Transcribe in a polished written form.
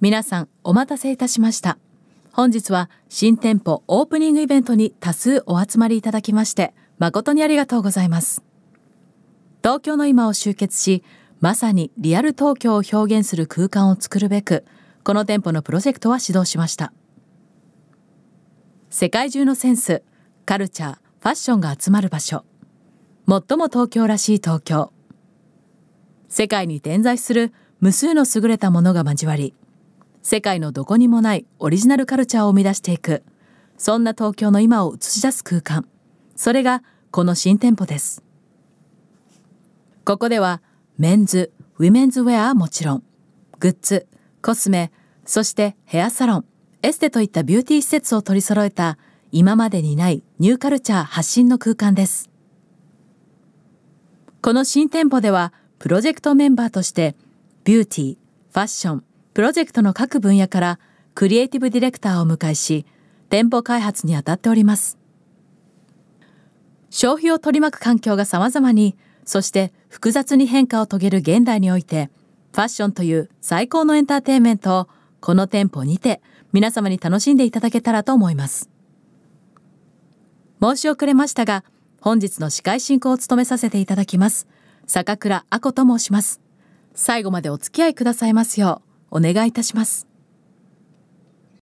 皆さんお待たせいたしました。本日は新店舗オープニングイベントに多数お集まりいただきまして誠にありがとうございます。東京の今を集結し、まさにリアル東京を表現する空間を作るべく、この店舗のプロジェクトは始動しました。世界中のセンス、カルチャー、ファッションが集まる場所、最も東京らしい東京。世界に点在する無数の優れたものが交わり、世界のどこにもないオリジナルカルチャーを生み出していく、そんな東京の今を映し出す空間、それがこの新店舗です。ここではメンズ、ウィメンズウェアはもちろん、グッズ、コスメ、そしてヘアサロン、エステといったビューティー施設を取り揃えた今までにないニューカルチャー発信の空間です。この新店舗ではプロジェクトメンバーとしてビューティー、ファッション、プロジェクトの各分野からクリエイティブディレクターを迎えし、店舗開発に当たっております。消費を取り巻く環境が様々に、そして複雑に変化を遂げる現代において、ファッションという最高のエンターテインメントをこの店舗にて皆様に楽しんでいただけたらと思います。申し遅れましたが、本日の司会進行を務めさせていただきます坂倉あこと申します。最後までお付き合いくださいますようお願いいたします。